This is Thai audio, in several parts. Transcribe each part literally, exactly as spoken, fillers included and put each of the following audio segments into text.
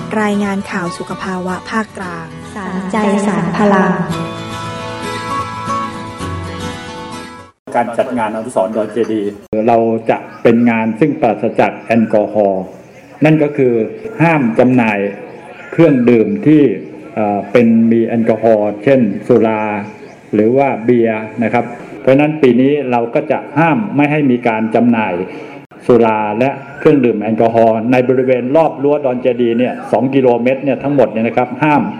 รายงานข่าวสุขภาวะภาคกลางสารใจสารพลังการจัดงานอนุสรณ์ดอนเจดีย์เราจะเป็นงานซึ่งปราศจากแอลกอฮอล์นั่นก็คือห้ามจำหน่ายเครื่องดื่มที่เป็นมีแอลกอฮอล์เช่นสุราหรือว่าเบียร์นะครับเพราะฉะนั้นปีนี้เราก็จะห้ามไม่ให้มีการจำหน่ายสุราและเครื่องดื่มแอลกอฮอล์ในบริเวณรอบรั้วดอนเจดีย์เนี่ยสองกิโลเมตรเนี่ยทั้งหมดเนี่ยนะครับห้าม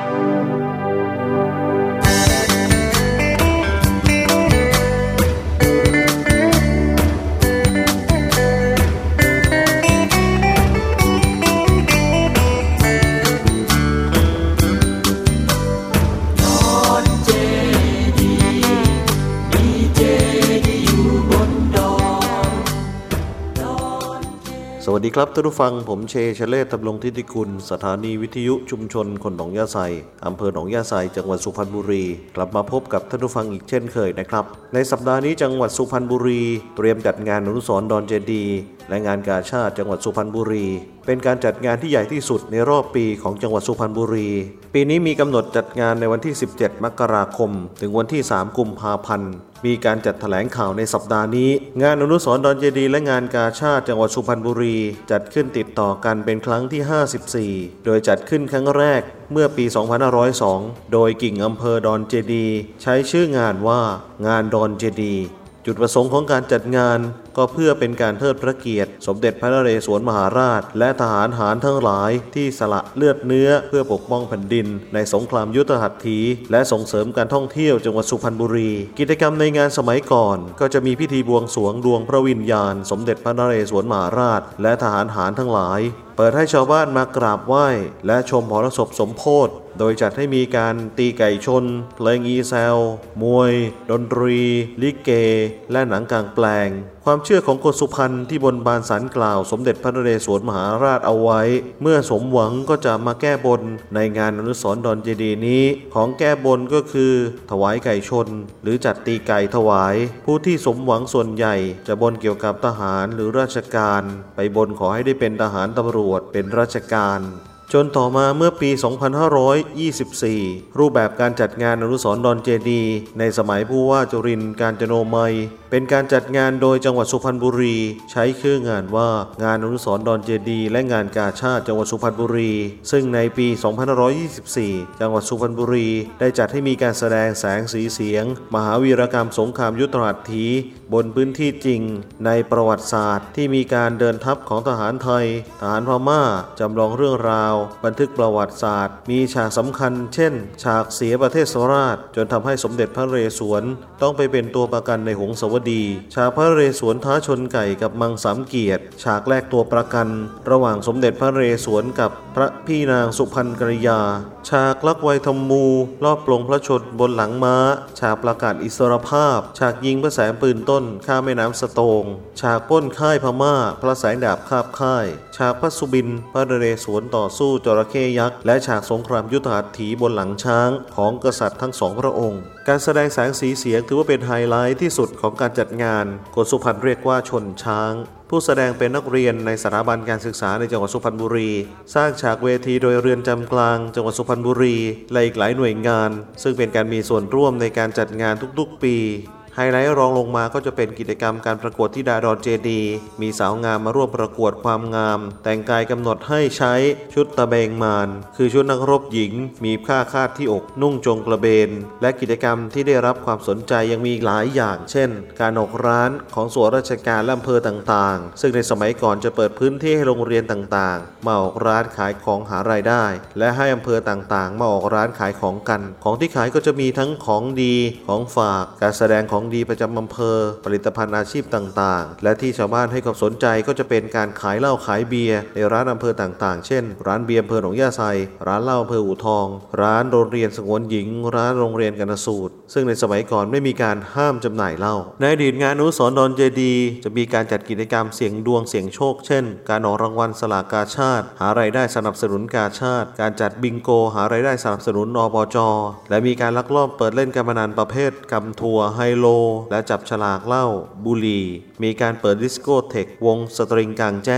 สวัสดีครับท่านผู้ฟังผมเชชเลศ ตำรงทิติคุณสถานีวิทยุชุมชนคนหนองยาไซอำเภอหนองยาไซจังหวัดสุพรรณบุรีกลับมาพบกับท่านผู้ฟังอีกเช่นเคยนะครับในสัปดาห์นี้จังหวัดสุพรรณบุรีเตรียมจัดงานอนุสรณ์ดอนเจดีย์และงานกาชาดจังหวัดสุพรรณบุรีเป็นการจัดงานที่ใหญ่ที่สุดในรอบปีของจังหวัดสุพรรณบุรีปีนี้มีกำหนดจัดงานในวันที่สิบเจ็ดมกราคมถึงวันที่สามกุมภาพันธ์มีการจัดแถลงข่าวในสัปดาห์นี้งานอนุสรณ์ดอนเจดีย์และงานกาชาดจังหวัดสุพรรณบุรีจัดขึ้นติดต่อกันเป็นครั้งที่ห้าสิบสี่โดยจัดขึ้นครั้งแรกเมื่อปีสองพันห้าร้อยสองโดยกิ่งอำเภอดอนเจดีย์ใช้ชื่องานว่างานดอนเจดีย์จุดประสงค์ของการจัดงานก็เพื่อเป็นการเทิดพระเกียรติสมเด็จพระนเรศวรมหาราชและทหารหารทั้งหลายที่สละเลือดเนื้อเพื่อปกป้องแผ่นดินในสงครามยุทธหัตถีและส่งเสริมการท่องเที่ยวจังหวัดสุพรรณบุรีกิจกรรมในงานสมัยก่อนก็จะมีพิธีบวงสรวงดวงพระวิญญาณสมเด็จพระนเรศวรมหาราชและทหารหารทั้งหลายเปิดให้ชาวบ้านมากราบไหว้และชมมหรสพสมโภชโดยจัดให้มีการตีไก่ชนเพลงอีแซวมวยดนตรีลิเกและหนังกลางแปลงความเชื่อของคนสุพรรณที่บนบานศาลกล่าวสมเด็จพระนเรศวรมหาราชเอาไว้เมื่อสมหวังก็จะมาแก้บนในงานอนุสรณ์ดอนเจดีย์นี้ของแก้บนก็คือถวายไก่ชนหรือจัดตีไก่ถวายผู้ที่สมหวังส่วนใหญ่จะบนเกี่ยวกับทหารหรือราชการไปบนขอให้ได้เป็นทหารตำรวจเป็นราชการจนต่อมาเมื่อปีสองพันห้าร้อยยี่สิบสี่รูปแบบการจัดงานอนุสรณ์ดอนเจดีย์ในสมัยผู้ว่าจุรินทร์กาญจโนมัยเป็นการจัดงานโดยจังหวัดสุพรรณบุรีใช้ชื่องานว่างานอนุสรณ์ดอนเจดีย์และงานกาชาดจังหวัดสุพรรณบุรีซึ่งในปีสองพันห้าร้อยยี่สิบสี่จังหวัดสุพรรณบุรีได้จัดให้มีการแสดงแสงสีเสียงมหาวีรกรรมสงครามยุทธหัตถีบนพื้นที่จริงในประวัติศาสตร์ที่มีการเดินทัพของทหารไทยทหารพม่าจำลองเรื่องราวบันทึกประวัติศาสตร์มีฉากสำคัญเช่นฉากเสียประเทศสราชจนทำให้สมเด็จพระนเรศวรต้องไปเป็นตัวประกันในหงสาวดีฉากพระนเรศวรท้าชนไก่กับมังสามเกียรติฉากแรกตัวประกันระหว่างสมเด็จพระนเรศวรกับพระพี่นางสุพรรณกริยาฉากลักไวทำมูรอบปลงพระชนบนหลังม้าฉากประกาศอิสรภาพฉากยิงพระแสงปืนต้นข้ามแม่น้ำสโตงฉากปล้นค่ายพม่าพระแสงดาบคาบค่ายฉากพระสุบินพระนเรศวรต่อสู้จระเข้ยักษ์และฉากสงครามยุทธหัตถีบนหลังช้างของกษัตริย์ทั้งสองพระองค์การแสดงแสงสีเสียงถือว่าเป็นไฮไลท์ที่สุดของการจัดงานคนสุพรรณเรียกว่าชนช้างผู้แสดงเป็นนักเรียนในสถาบันการศึกษาในจังหวัดสุพรรณบุรีสร้างฉากเวทีโดยเรือนจำกลางจังหวัดสุพรรณบุรีและอีกหลายหน่วยงานซึ่งเป็นการมีส่วนร่วมในการจัดงานทุกๆปีไฮไลท์รองลงมาก็จะเป็นกิจกรรมการประกวดธิดาดอนเจดีย์มีสาวงามมาร่วมประกวดความงามแต่งกายกำหนดให้ใช้ชุดตะเบงมารคือชุดนักรบหญิงมีผ้าคาดที่อกนุ่งจงกระเบนและกิจกรรมที่ได้รับความสนใจยังมีหลายอย่างเช่นการออกร้านของส่วนราชการและอำเภอต่างๆซึ่งในสมัยก่อนจะเปิดพื้นที่ให้โรงเรียนต่างๆมาออกร้านขายของหารายได้และให้อำเภอต่างๆมาออกร้านขายของกันของที่ขายก็จะมีทั้งของดีของฝากการแสดงของดีประจำอำเภอผลิตภัณฑ์อาชีพต่างๆและที่ชาวบ้านให้ความสนใจก็จะเป็นการขายเหล้าขายเบียร์ในร้านอำเภอต่างๆเช่นร้านเบียร์อำเภอหนองยาไซร้านเหล้าอำเภออู่ทองร้านโรงเรียนสงวนหญิงร้านโรงเรียนกนสูตรซึ่งในสมัยก่อนไม่มีการห้ามจำหน่ายเหล้าในอดีตงานอนุสรณ์ดอนเจดีย์จะมีการจัดกิจกรรมเสี่ยงดวงเสี่ยงโชคเช่นการออกรางวัลสลากกาชาดหารายได้สนับสนุนกาชาดการจัดบิงโกหารายได้สนับสนุนอบจ.และมีการลักลอบเปิดเล่นการพนันประเภทกำทัวไฮโลและจับฉลากเหล้าบุหรี่มีการเปิดดิสโกเทควงสตริงกลางแจ้ง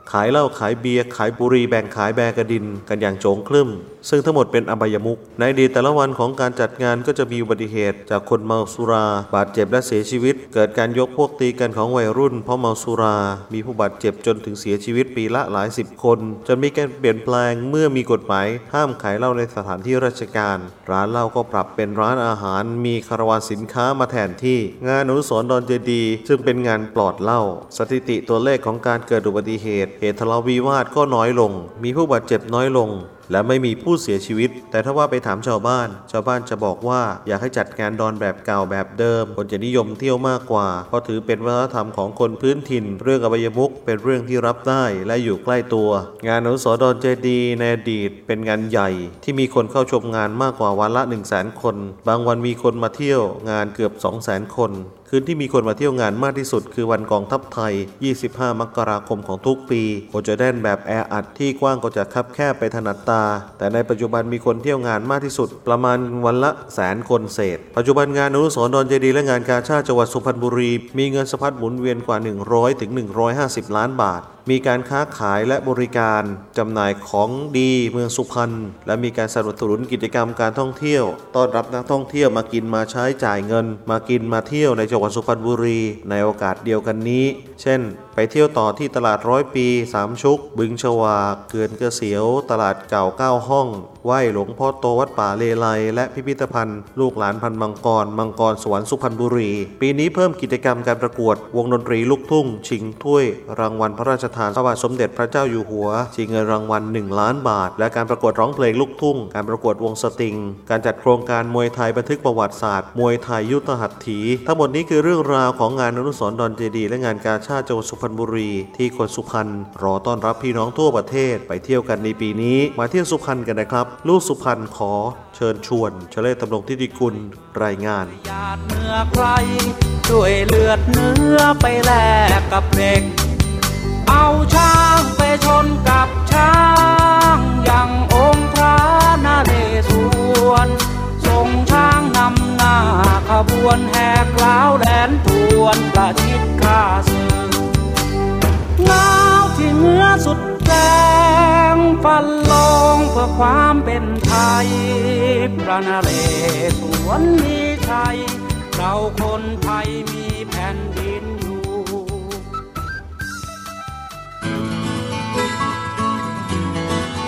ขายเหล้าขายเบียร์ขายบุหรี่แบ่งขายแบกระดินกันอย่างโจงครึ่มซึ่งทั้งหมดเป็นอบายมุขในอดีตแต่ละวันของการจัดงานก็จะมีอุบัติเหตุจากคนเมาสุราบาดเจ็บและเสียชีวิตเกิดการยกพวกตีกันของวัยรุ่นเพราะเมาสุรามีผู้บาดเจ็บจนถึงเสียชีวิตปีละหลายสิบคนจนมีการเปลี่ยนแปลงเมื่อมีกฎหมายห้ามขายเหล้าในสถานที่ราชการร้านเหล้าก็ปรับเป็นร้านอาหารมีคาราวานสินค้ามาแทนที่งานอนุสรณ์ดอนเจดีย์ซึ่งเป็นงานปลอดเหล้าสถิติตัวเลขของการเกิดอุบัติเหตุเหตุทะเลาะวิวาทก็น้อยลงมีผู้บาดเจ็บน้อยลงและไม่มีผู้เสียชีวิตแต่ถ้าว่าไปถามชาวบ้านชาวบ้านจะบอกว่าอยากให้จัดงานดอนแบบเก่าแบบเดิมคนจะนิยมเที่ยวมากกว่าเพราะถือเป็นวัฒนธรรมของคนพื้นถิ่นเรื่องอบายมุขเป็นเรื่องที่รับได้และอยู่ใกล้ตัวงานอนุสรณ์ดอนเจดีย์ในอดีตเป็นงานใหญ่ที่มีคนเข้าชมงานมากกว่าวันละ หนึ่งแสน คนบางวันมีคนมาเที่ยวงานเกือบ สองแสน คนคืนที่มีคนมาเที่ยวงานมากที่สุดคือวันกองทัพไทยยี่สิบห้ามกราคมของทุกปีโคจะแน่นแบบแออัดที่กว้างก็จะคับแคบไปถนัดตาแต่ในปัจจุบันมีคนเที่ยวงานมากที่สุดประมาณวันละแสนคนเศษปัจจุบันงานอนุสรณ์ดอนเจดีย์และงานกาชาดจังหวัดสุพรรณบุรีมีเงินสะพัดหมุนเวียนกว่าหนึ่งร้อยถึงหนึ่งร้อยห้าสิบล้านบาทมีการค้าขายและบริการจำหน่ายของดีเมืองสุพรรณและมีการสนับสนุนกิจกรรมการท่องเที่ยวต้อนรับนักท่องเที่ยวมากินมาใช้จ่ายเงินมากินมาเที่ยวในจังหวัดสุพรรณบุรีในโอกาสเดียวกันนี้เช่นไปเที่ยวต่อที่ตลาดร้อยปีสามชุกบึงฉวากเขื่อนเกษียวตลาดเก่าเก้าห้องไหว้หลวงพ่อโตวัดป่าเลไลและพิพิธภัณฑ์ลูกหลานพันมังกรมังกรสวรรค์สุพรรณบุรีปีนี้เพิ่มกิจกรรมการประกวดวงดนตรีลูกทุ่งชิงถ้วยรางวัลพระราชทานพระบาทสมเด็จพระเจ้าอยู่หัวชิงเงินรางวัลหนึ่งล้านบาทและการประกวดร้องเพลงลูกทุ่งการประกวดวงสตริงการจัดโครงการมวยไทยบันทึกประวัติศาสตร์มวยไทยยุทธหัตถีทั้งหมดนี้คือเรื่องราวของงานอนุสรณ์ดอนเจดีย์และงานกาชาดจังหวัดสุพรรณบุรีที่คนสุพรรณรอต้อนรับพี่น้องทั่วประเทศไปเที่ยวกันในปีนี้มาเที่ยวสุพรรณกันนะครับลูกสุพรรณขอเชิญชวนเฉลิมตำรงทิติกุลรายงานหยาดเนื้อใครด้วยเลือดเนื้อไปแลกกับเด็กเอาช้างไปชนกับช้างอย่างองค์พระนเรศวรส่งช้างนำหน้าขบวนแห่กล้าวแดนทวนประชิดข้าศึกหนาวที่เหงื่อสุดแรงฟันลงเพื่อความเป็นไทยพระนเรศวรมีชัยเราคนไทยมีแผ่นดินอยู่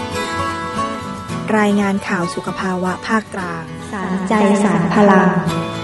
รายงานข่าวสุขภาวะภาคกลางสารใจสารพลัง